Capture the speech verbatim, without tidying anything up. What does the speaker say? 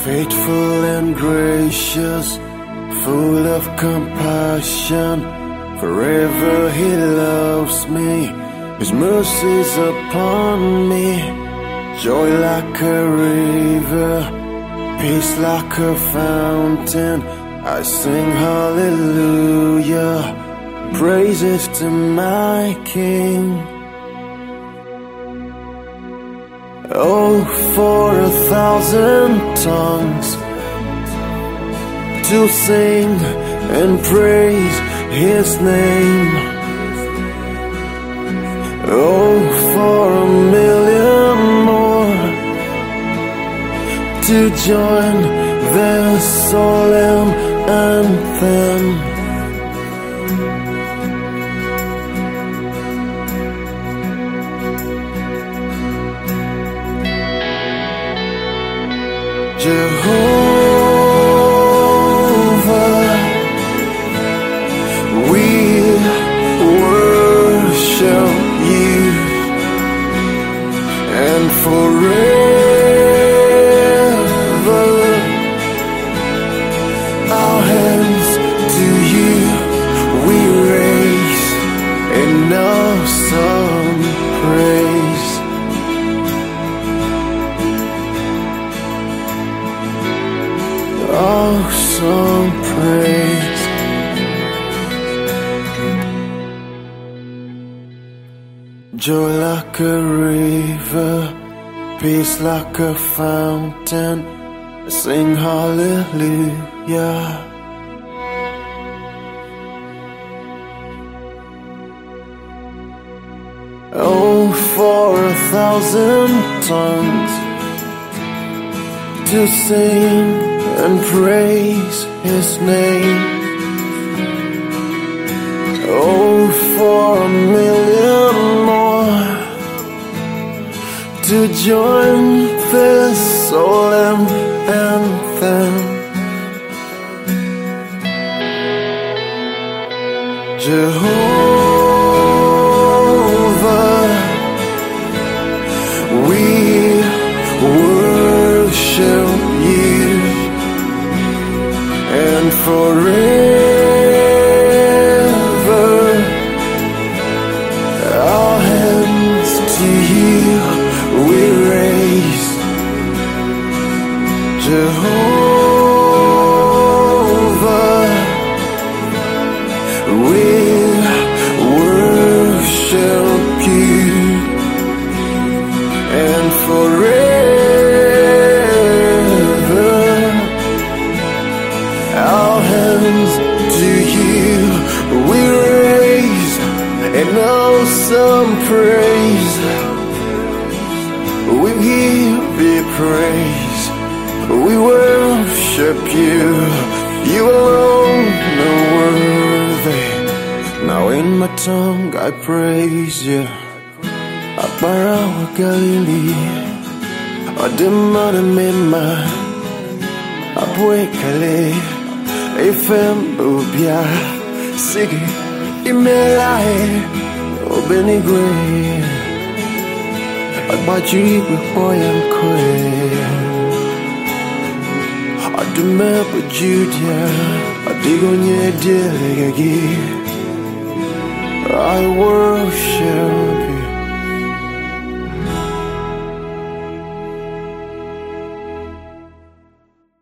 Faithful and gracious, full of compassion, forever he loves me, his mercies upon me. Joy like a river, peace like a fountain, I sing hallelujah, praises to my King. Oh, for a thousand tongues to sing and praise his name. Oh, for a million more to join their solemn anthem. Jehovah, we worship you, and forever our hands to you we raise in awesome praise. Awesome praise. Joy like a river, peace like a fountain, sing hallelujah. Oh, for a thousand tongues to sing and praise his name. Oh, for a million more to join this solemn anthem. Jehovah, we worship you, and forever our hands to you we raise. Jehovah, we worship you, and forever our hands to you we raise in awesome praise. We give you praise, we worship you, you alone are worthy. Now in my tongue I praise you, Akbara wa Galilee, Adimana Mema, Abwekale, Efem Ubia, Sigi, Imelae, Obenigwe, Akbajiri Boy and Quay, Adumeba Judia, Adigonye Delegagi. I worship